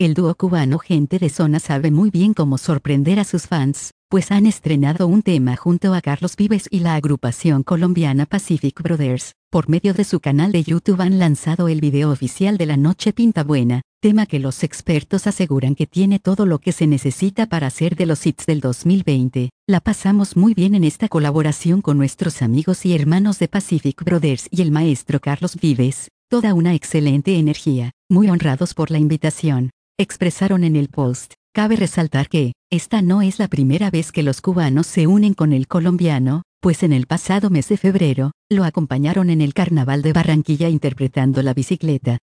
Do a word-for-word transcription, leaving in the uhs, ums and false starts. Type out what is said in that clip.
El dúo cubano Gente de Zona sabe muy bien cómo sorprender a sus fans, pues han estrenado un tema junto a Carlos Vives y la agrupación colombiana Pacific Brothers. Por medio de su canal de YouTube han lanzado el video oficial de La Noche Pinta Buena, tema que los expertos aseguran que tiene todo lo que se necesita para ser de los hits del dos mil veinte. La pasamos muy bien en esta colaboración con nuestros amigos y hermanos de Pacific Brothers y el maestro Carlos Vives, toda una excelente energía, muy honrados por la invitación, expresaron en el post. Cabe resaltar que, esta no es la primera vez que los cubanos se unen con el colombiano, pues en el pasado mes de febrero, lo acompañaron en el Carnaval de Barranquilla interpretando La Bicicleta.